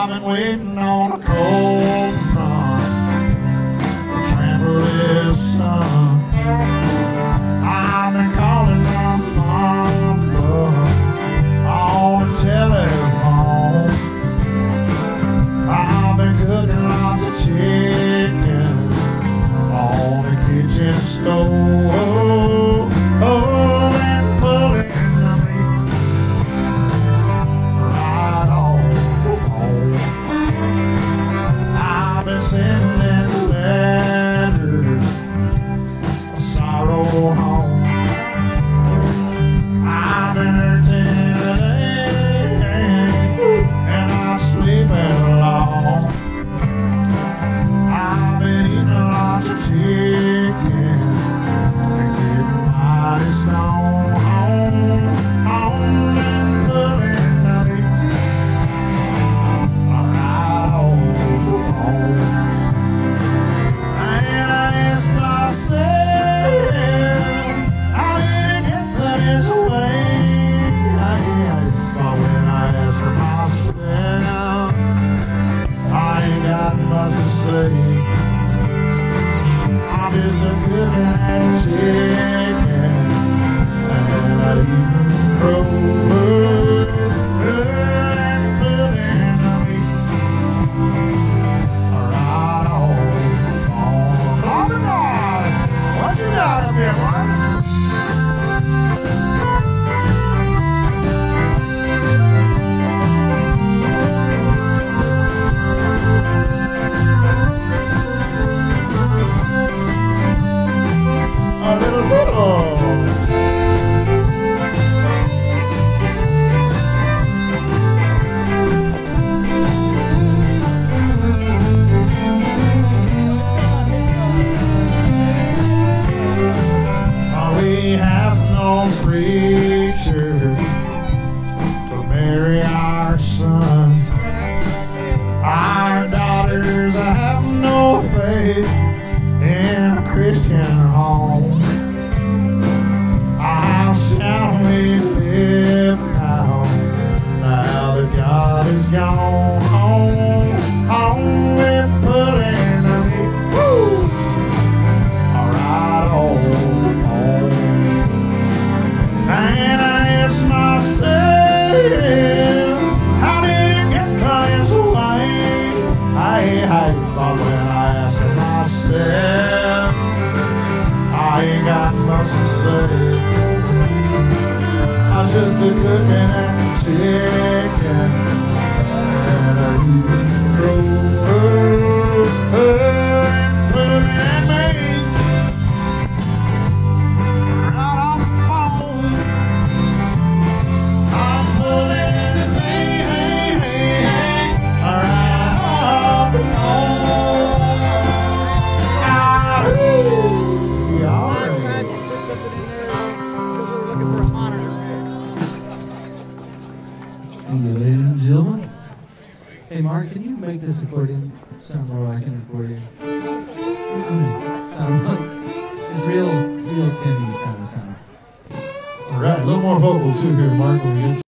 been waiting on a cold front to trample this sun. I've been calling my mama on the telephone. I've been cooking lots of chicken on the kitchen stove. Oh, and pulling the meat right off the bone. I've been sending letters of sorrow home. I've been entertaining and I'm sleeping alone. I've been eating lots of chicken and getting mighty stoned on and pulling the meat right off the bone. And I ask myself, how did it get this way? But when I ask myself, I ain't got much to say. I'm just a good at chicken, and I even crow and pulling the meat right off the bone. Come on, what you got up here, boy? A little football. We have no preacher to marry our son. Our daughters have no faith in a Christian home. How shall we live now that God is gone? Home and pulling the meat right off the bone. And I ask myself, how did it get this way? But when I ask myself, I ain't got much to say. I'm just a cooking and chicken, and I even crow and pulling me right off the bone. I'm pulling me right off the Ladies and gentlemen, hey Mark, can you make this accordion sound more like an accordion? Sound like it's real tinny kind of sound. All right, a little more vocal too here, Mark. When we get